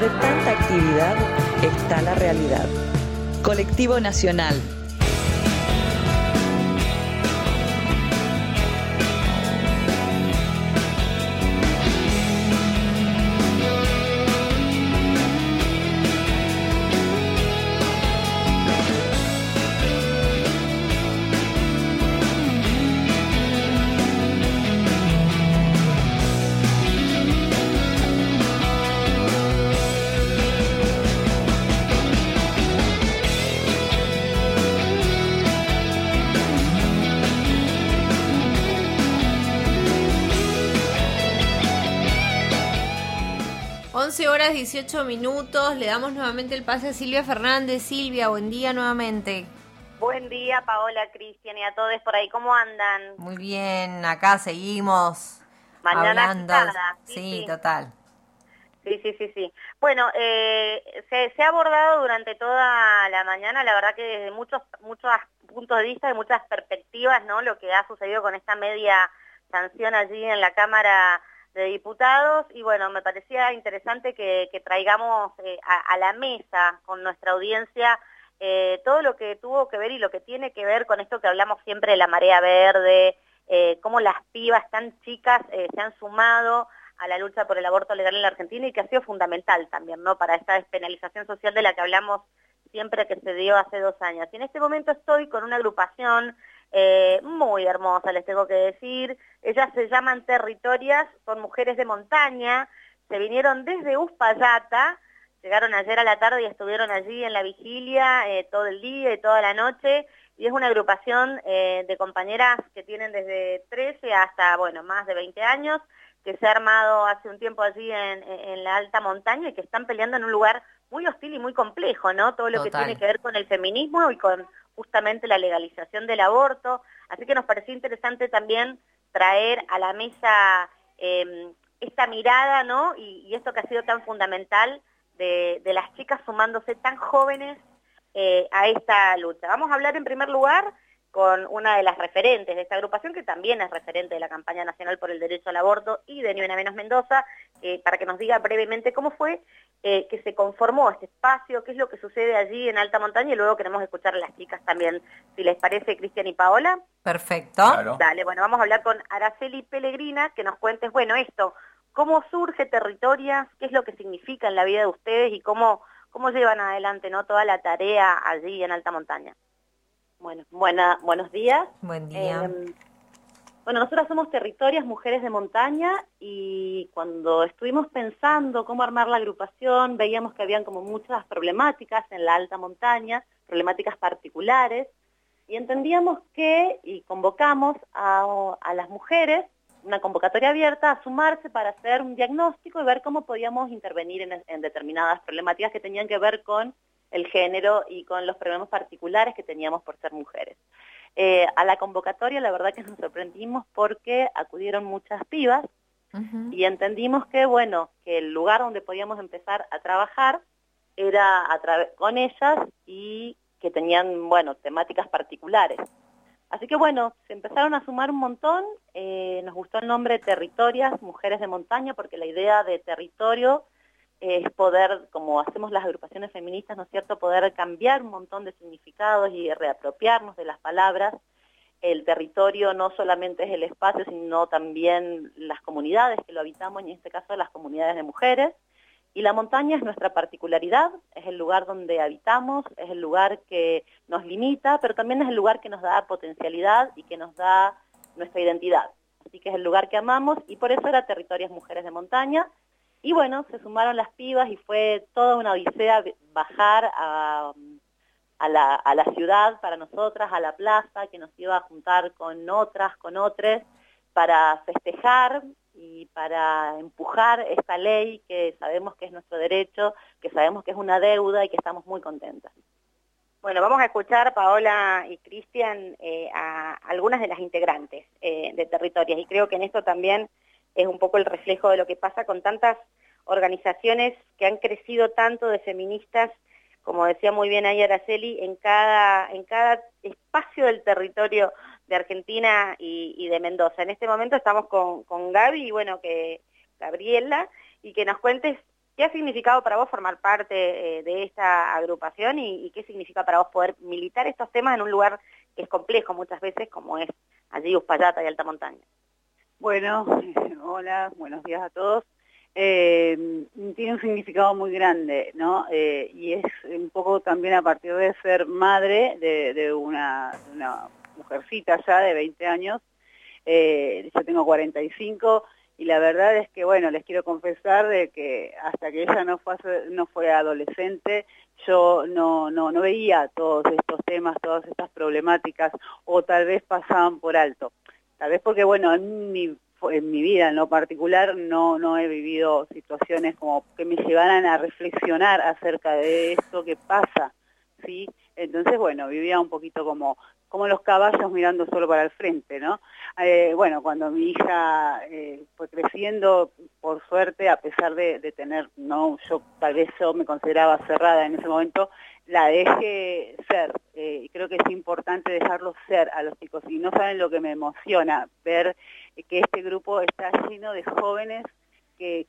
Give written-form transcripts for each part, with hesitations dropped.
Entre tanta actividad está la realidad. Colectivo Nacional. Horas 18 minutos, le damos nuevamente el pase a Silvia Fernández. Silvia, buen día nuevamente. Buen día, Paola, Cristian y a todos por ahí, ¿cómo andan? Muy bien, acá seguimos mañana hablando. Agitada. Sí, total. Sí. Bueno, se ha abordado durante toda la mañana, la verdad que desde muchos puntos de vista, de muchas perspectivas, ¿no? Lo que ha sucedido con esta media sanción allí en la Cámara de Diputados, y bueno, me parecía interesante que traigamos a la mesa con nuestra audiencia todo lo que tuvo que ver y lo que tiene que ver con esto que hablamos siempre de la marea verde, cómo las pibas tan chicas se han sumado a la lucha por el aborto legal en la Argentina y que ha sido fundamental también, ¿no?, para esta despenalización social de la que hablamos siempre, que se dio hace 2 años. Y en este momento estoy con una agrupación muy hermosa, les tengo que decir. Ellas se llaman Territorias, son mujeres de montaña, se vinieron desde Uspallata, llegaron ayer a la tarde y estuvieron allí en la vigilia todo el día y toda la noche, y es una agrupación de compañeras que tienen desde 13 hasta, bueno, más de 20 años, que se ha armado hace un tiempo allí en la alta montaña y que están peleando en un lugar muy hostil y muy complejo, ¿no? Todo lo que tiene que ver con el feminismo y con justamente la legalización del aborto. Así que nos pareció interesante también traer a la mesa esta mirada, ¿no? Y esto que ha sido tan fundamental de las chicas sumándose tan jóvenes a esta lucha. Vamos a hablar en primer lugar con una de las referentes de esta agrupación, que también es referente de la campaña nacional por el derecho al aborto y de Ni Una Menos Mendoza, para que nos diga brevemente cómo fue que se conformó este espacio, qué es lo que sucede allí en Alta Montaña, y luego queremos escuchar a las chicas también, si les parece, Cristian y Paola. Perfecto. Claro. Dale, bueno, vamos a hablar con Araceli Pellegrina, que nos cuentes, bueno, esto, cómo surge Territorias, qué es lo que significa en la vida de ustedes y cómo llevan adelante, ¿no?, toda la tarea allí en Alta Montaña. Bueno, buenos días. Buen día. Bueno, nosotras somos Territorias, Mujeres de Montaña, y cuando estuvimos pensando cómo armar la agrupación, veíamos que habían como muchas problemáticas en la alta montaña, problemáticas particulares, y entendíamos y convocamos a las mujeres, una convocatoria abierta, a sumarse para hacer un diagnóstico y ver cómo podíamos intervenir en determinadas problemáticas que tenían que ver con el género y con los problemas particulares que teníamos por ser mujeres. A la convocatoria la verdad que nos sorprendimos porque acudieron muchas pibas y entendimos que, bueno, que el lugar donde podíamos empezar a trabajar era con ellas y que tenían, bueno, temáticas particulares. Así que, bueno, se empezaron a sumar un montón. Nos gustó el nombre Territorias, Mujeres de Montaña, porque la idea de territorio es poder, como hacemos las agrupaciones feministas, ¿no es cierto?, poder cambiar un montón de significados y reapropiarnos de las palabras. El territorio no solamente es el espacio, sino también las comunidades que lo habitamos, y en este caso las comunidades de mujeres. Y la montaña es nuestra particularidad, es el lugar donde habitamos, es el lugar que nos limita, pero también es el lugar que nos da potencialidad y que nos da nuestra identidad. Así que es el lugar que amamos, y por eso era Territorias Mujeres de Montaña. Y bueno, se sumaron las pibas y fue toda una odisea bajar a la ciudad para nosotras, a la plaza, que nos iba a juntar con otras, con otros, para festejar y para empujar esta ley que sabemos que es nuestro derecho, que sabemos que es una deuda y que estamos muy contentas. Bueno, vamos a escuchar, Paola y Cristian, a algunas de las integrantes de Territorias, y creo que en esto también es un poco el reflejo de lo que pasa con tantas organizaciones que han crecido tanto de feministas, como decía muy bien ahí Araceli, en cada espacio del territorio de Argentina y de Mendoza. En este momento estamos con Gaby y bueno, Gabriela, y que nos cuentes ¿Qué ha significado para vos formar parte de esta agrupación y qué significa para vos poder militar estos temas en un lugar que es complejo muchas veces, como es allí Uspallata y Alta Montaña? Bueno, hola, buenos días a todos. Tiene un significado muy grande, ¿no? Y es un poco también a partir de ser madre de una mujercita ya de 20 años. Yo tengo 45 y la verdad es que, bueno, les quiero confesar de que hasta que ella no fue adolescente, yo no veía todos estos temas, todas estas problemáticas, o tal vez pasaban por alto. Tal vez porque, bueno, en mi vida en lo particular no he vivido situaciones como que me llevaran a reflexionar acerca de esto que pasa, ¿sí? Entonces, bueno, vivía un poquito como los caballos mirando solo para el frente, ¿no? Bueno, cuando mi hija fue creciendo, por suerte, a pesar de tener, no, tal vez yo me consideraba cerrada en ese momento, la dejé ser. Creo que es importante dejarlos ser a los chicos. Y no saben lo que me emociona ver que este grupo está lleno de jóvenes que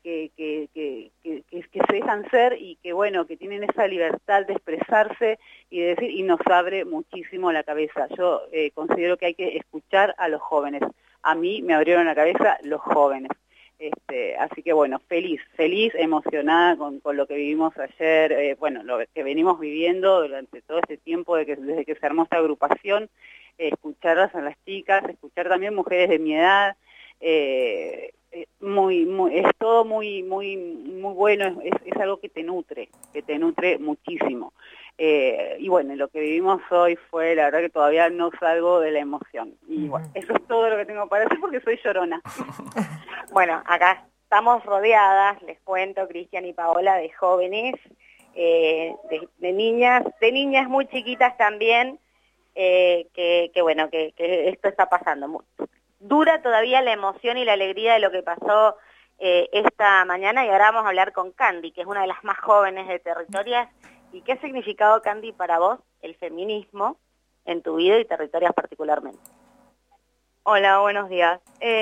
se dejan ser y que, bueno, que tienen esa libertad de expresarse y de decir, y nos abre muchísimo la cabeza. Yo considero que hay que escuchar a los jóvenes. A mí me abrieron la cabeza los jóvenes. Así que, bueno, feliz, emocionada con lo que vivimos ayer, bueno, lo que venimos viviendo durante todo este tiempo desde que se armó esta agrupación, escucharlas a las chicas, escuchar también mujeres de mi edad, es todo muy bueno, es algo que te nutre muchísimo. Y bueno, lo que vivimos hoy fue, la verdad que todavía no salgo de la emoción. Y bueno, eso es todo lo que tengo para decir porque soy llorona. Bueno, acá estamos rodeadas, les cuento, Cristian y Paola, de jóvenes, de niñas muy chiquitas también, bueno, que esto está pasando. Dura todavía la emoción y la alegría de lo que pasó esta mañana, y ahora vamos a hablar con Candy, que es una de las más jóvenes de Territorias. ¿Y qué ha significado, Candy, para vos el feminismo en tu vida y Territorias particularmente? Hola, buenos días.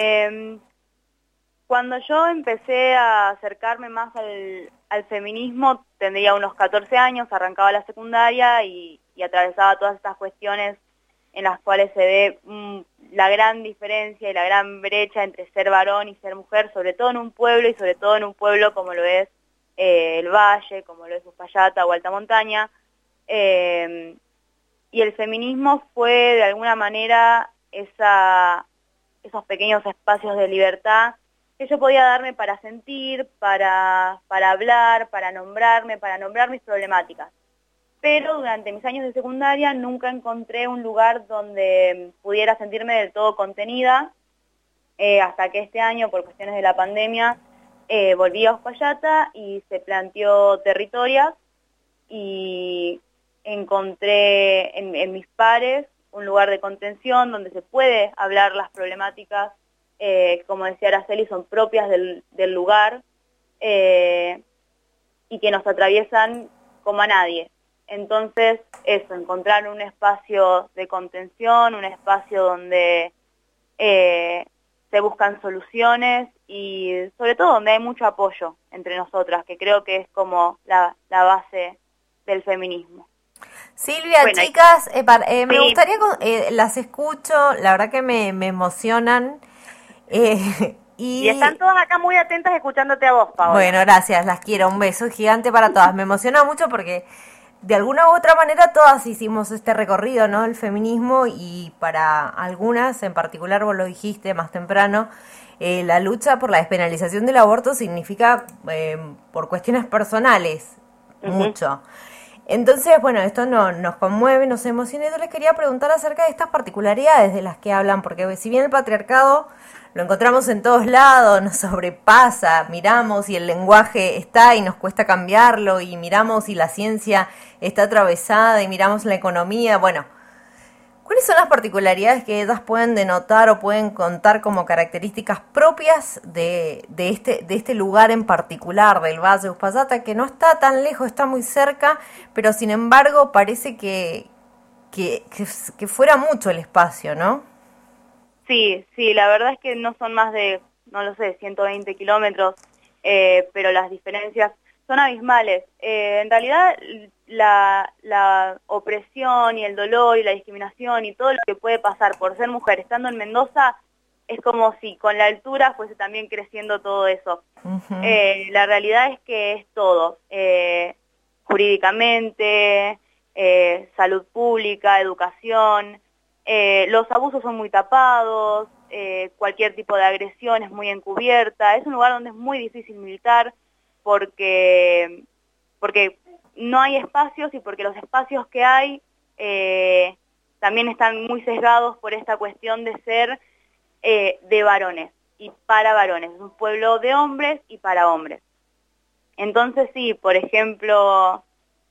Cuando yo empecé a acercarme más al feminismo, tendría unos 14 años, arrancaba la secundaria y atravesaba todas estas cuestiones en las cuales se ve la gran diferencia y la gran brecha entre ser varón y ser mujer, sobre todo en un pueblo, y sobre todo en un pueblo como lo es el Valle, como lo es Uspallata o Alta Montaña. Y el feminismo fue, de alguna manera, esos pequeños espacios de libertad que yo podía darme para sentir, para hablar, para nombrar mis problemáticas. Pero durante mis años de secundaria nunca encontré un lugar donde pudiera sentirme del todo contenida, hasta que este año, por cuestiones de la pandemia, volví a Uspallata y se planteó Territorias, y encontré en mis pares un lugar de contención donde se puede hablar las problemáticas, como decía Araceli, son propias del lugar, y que nos atraviesan como a nadie. Entonces, eso, encontrar un espacio de contención, un espacio donde se buscan soluciones y sobre todo donde hay mucho apoyo entre nosotras, que creo que es como la base del feminismo. Silvia, bueno, chicas, me gustaría, las escucho, la verdad que me emocionan. Y están todas acá muy atentas escuchándote a vos, Paola. Bueno, gracias, las quiero, un beso gigante para todas. Me emociona mucho porque de alguna u otra manera todas hicimos este recorrido, ¿no? El feminismo, y para algunas, en particular vos lo dijiste más temprano, la lucha por la despenalización del aborto significa, por cuestiones personales, mucho. Entonces, bueno, esto nos conmueve, nos emociona, y yo les quería preguntar acerca de estas particularidades de las que hablan, porque si bien el patriarcado lo encontramos en todos lados, nos sobrepasa, miramos y el lenguaje está y nos cuesta cambiarlo, y miramos y la ciencia está atravesada, y miramos la economía, bueno, ¿cuáles son las particularidades que ellas pueden denotar o pueden contar como características propias de este lugar en particular, del Valle de Uspallata, que no está tan lejos, está muy cerca, pero sin embargo parece que fuera mucho el espacio, ¿no? Sí, la verdad es que no son más de, no lo sé, 120 kilómetros, pero las diferencias, son abismales. En realidad, la opresión y el dolor y la discriminación y todo lo que puede pasar por ser mujer estando en Mendoza es como si con la altura fuese también creciendo todo eso. Uh-huh. La realidad es que es todo, jurídicamente, salud pública, educación, los abusos son muy tapados, cualquier tipo de agresión es muy encubierta, es un lugar donde es muy difícil militar porque no hay espacios y porque los espacios que hay también están muy sesgados por esta cuestión de ser de varones y para varones, es un pueblo de hombres y para hombres. Entonces sí, por ejemplo,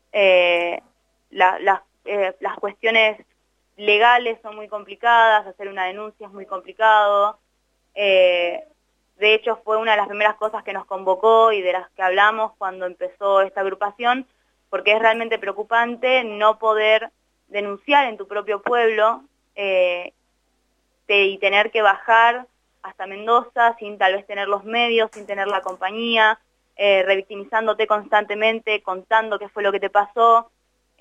las cuestiones legales son muy complicadas, hacer una denuncia es muy complicado. De hecho, fue una de las primeras cosas que nos convocó y de las que hablamos cuando empezó esta agrupación, porque es realmente preocupante no poder denunciar en tu propio pueblo y tener que bajar hasta Mendoza sin tal vez tener los medios, sin tener la compañía, revictimizándote constantemente, contando qué fue lo que te pasó.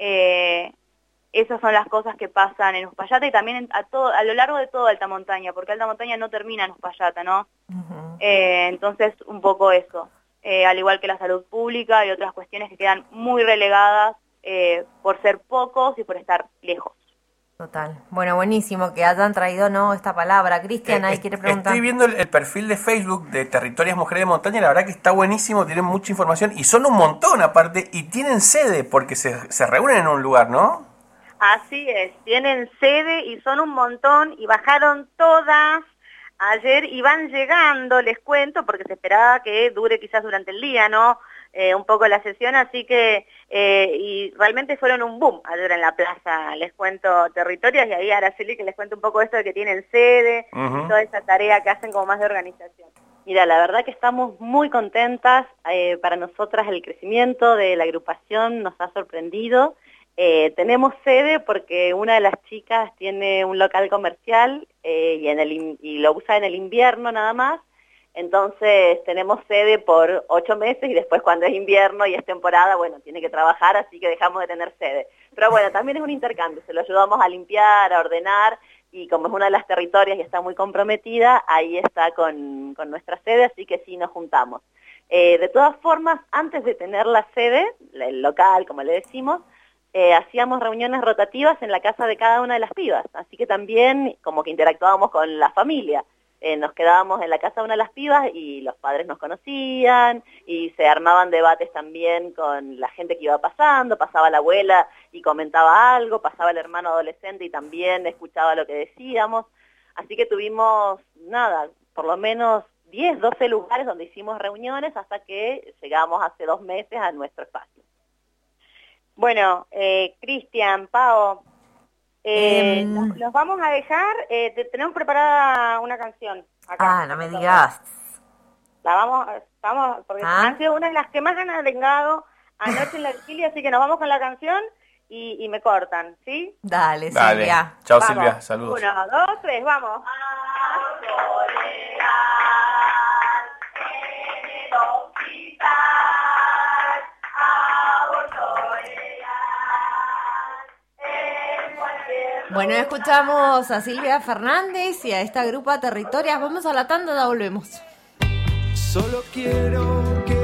Esas son las cosas que pasan en Uspallata y también a lo largo de toda Alta Montaña, porque Alta Montaña no termina en Uspallata, ¿no? Uh-huh. Entonces, un poco eso. Al igual que la salud pública y otras cuestiones que quedan muy relegadas por ser pocos y por estar lejos. Total. Bueno, buenísimo que hayan traído, ¿no?, esta palabra. Cristian, ahí quiere preguntar. Estoy viendo el perfil de Facebook de Territorias Mujeres de Montaña, la verdad que está buenísimo, tienen mucha información y son un montón aparte y tienen sede porque se reúnen en un lugar, ¿no? Así es, tienen sede y son un montón y bajaron todas ayer y van llegando, les cuento, porque se esperaba que dure quizás durante el día, ¿no? Un poco la sesión, así que, y realmente fueron un boom ayer en la plaza, les cuento Territorias y ahí Araceli que les cuento un poco esto de que tienen sede, uh-huh, toda esa tarea que hacen como más de organización. Mira, la verdad que estamos muy contentas, para nosotras el crecimiento de la agrupación nos ha sorprendido. Tenemos sede porque una de las chicas tiene un local comercial y lo usa en el invierno nada más. Entonces tenemos sede por 8 meses y después cuando es invierno y es temporada, bueno, tiene que trabajar, así que dejamos de tener sede. Pero bueno, también es un intercambio, se lo ayudamos a limpiar, a ordenar, y como es una de las territorias y está muy comprometida, ahí está con nuestra sede, así que sí nos juntamos. De todas formas, antes de tener la sede, el local, como le decimos, hacíamos reuniones rotativas en la casa de cada una de las pibas, así que también como que interactuábamos con la familia. Nos quedábamos en la casa de una de las pibas y los padres nos conocían y se armaban debates también con la gente que iba pasando, pasaba la abuela y comentaba algo, pasaba el hermano adolescente y también escuchaba lo que decíamos, así que tuvimos, por lo menos 10, 12 lugares donde hicimos reuniones hasta que llegamos hace 2 meses a nuestro espacio. Bueno, Cristian, Pao, los vamos a dejar, tenemos preparada una canción acá. No me digas. Porque ha sido una de las que más ganas he tengado anoche en la vigilia, así que nos vamos con la canción y me cortan, ¿sí? Dale, Silvia. Chao, Silvia, saludos. 1, 2, 3, vamos. Bueno, escuchamos a Silvia Fernández y a esta grupa Territorias. Vamos a la tanda, ya volvemos. Solo quiero que